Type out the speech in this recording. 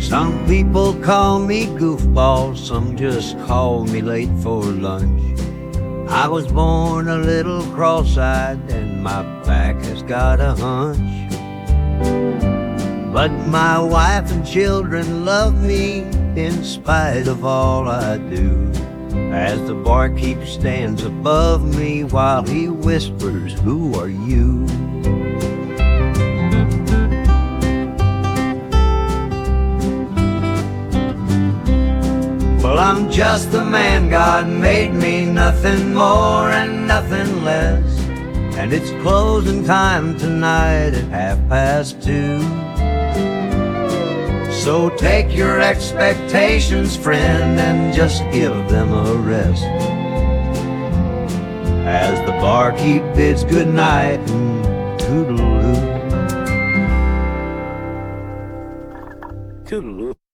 Some people call me goofball, some just call me late for lunch. I was born a little cross-eyed and my back has got a hunch. But my wife and children love me in spite of all I do, as the barkeep stands above me while he whispers, "Who are you?" Well, I'm just the man God made me, nothing more and nothing less. And it's closing time tonight at 2:30. So take your expectations, friend, and just give them a rest, as the barkeep bids goodnight and toodaloo. Toodaloo.